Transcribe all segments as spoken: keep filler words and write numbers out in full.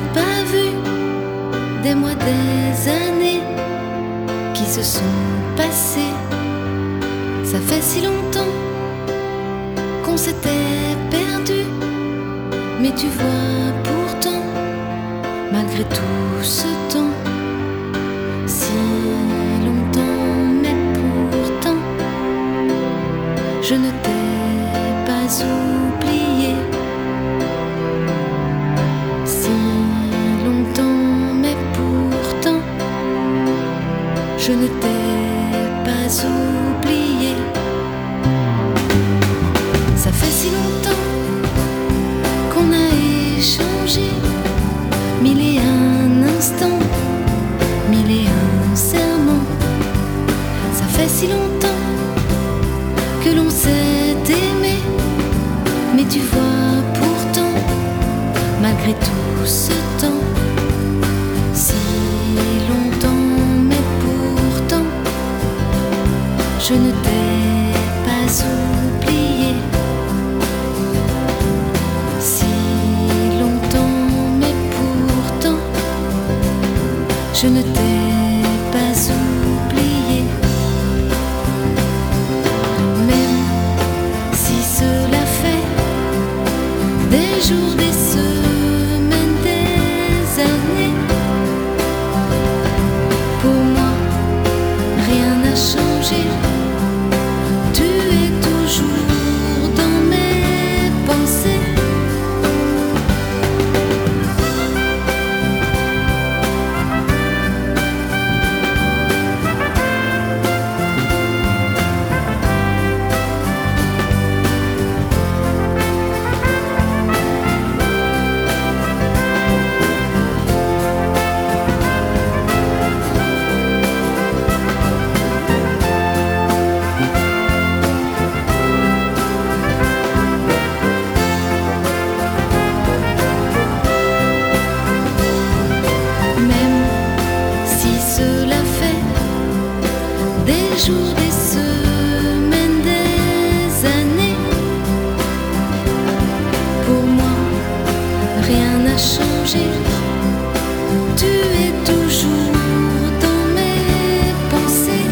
pas vu des mois, des années qui se sont passés. Ça fait si longtemps qu'on s'était perdu, mais tu vois pourtant, malgré tout ce temps, si longtemps, mais pourtant, je ne t'ai pas oublié. Si longtemps, mais pourtant, je ne t'ai pas oublié. Ça fait si longtemps qu'on a échangé mille et un instants, mille et un serments. Ça fait si longtemps que l'on s'est aimé, mais tu vois pourtant, malgré tout ce temps, si longtemps, mais pourtant, je ne t'ai pas oublié. Si longtemps, mais pourtant, je ne t'ai pas oublié. Même si cela fait des jours, des semaines, des années, pour moi, rien n'a changé. Tu es toujours dans mes pensées. Des jours, des semaines, des années, pour moi, rien n'a changé. Tu es toujours dans mes pensées.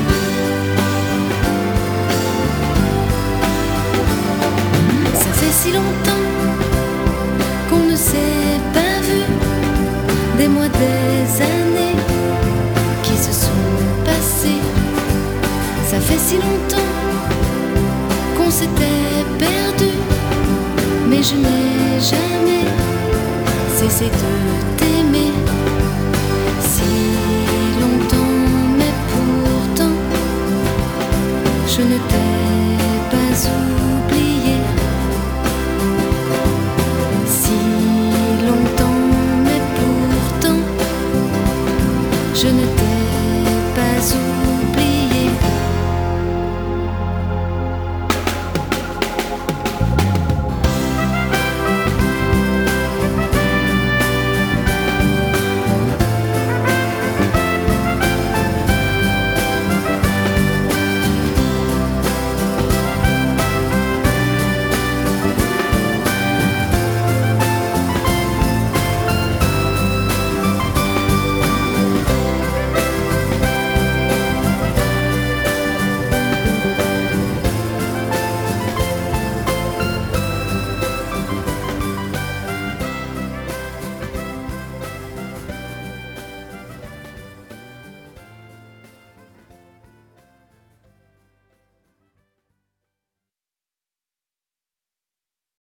Ça fait si longtemps qu'on ne s'est pas vu, des mois, des années qui se sont passés. Ça fait si longtemps qu'on s'était perdu, mais je n'ai jamais cessé de t'aimer. Si longtemps, mais pourtant, je ne t'ai pas oublié. Si longtemps, mais pourtant, je ne